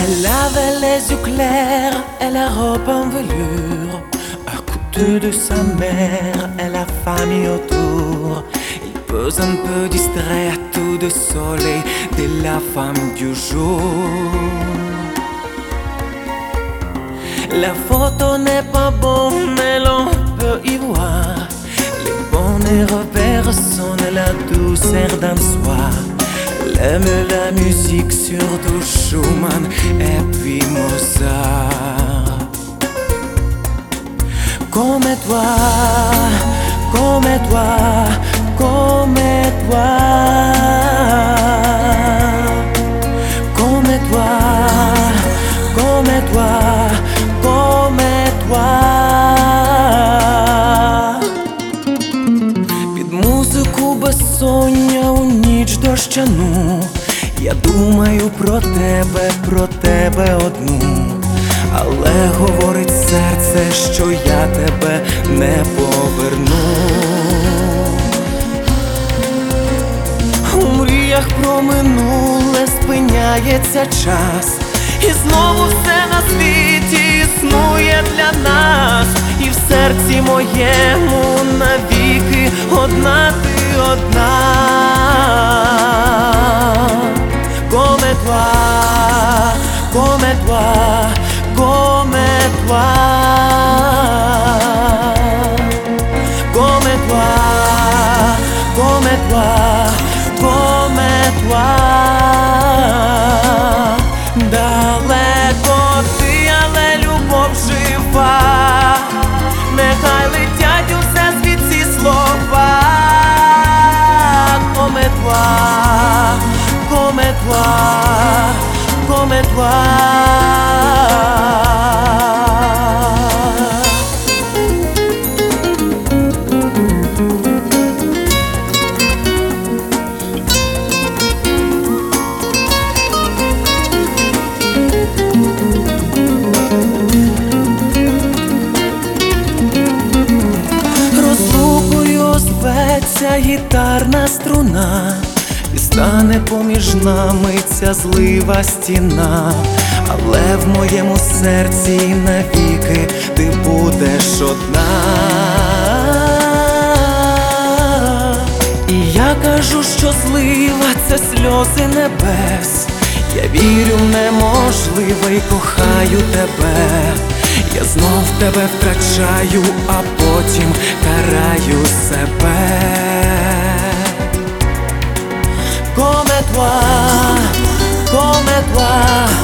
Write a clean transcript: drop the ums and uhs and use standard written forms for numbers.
Elle avait les yeux clairs et la robe en velours. À côté de sa mère et la famille autour. Il pose un peu distrait à tout de soleil de la femme du jour. La photo n'est pas bonne, mais l'on peut y voir les bons repères sont la douceur d'un soir. Elle aime la musique, surtout Schumann et puis Mozart. Come toi, come toi, come toi, come toi, come toi, come toi. Під музику безсоння у ніч дощану я думаю про тебе одну. Але говорить серце, що я тебе не поверну. У мріях про минуле спиняється час, і знову все на світі існує для нас. І в серці моєму навіки одна ти одна. Come toi, come toi, come toi, come toi, come toi, come toi. Далеко ти, але любов жива. Нехай летять у всесвіт ці слова. Come toi, come toi, come toi. Зветься гітарна струна, і стане поміж нами ця злива стіна. Але в моєму серці навіки ти будеш одна. І я кажу, що злива – це сльози небес. Я вірю в неможливе й кохаю тебе. Я знов тебе втрачаю, а потім караю себе. Come toi, come toi,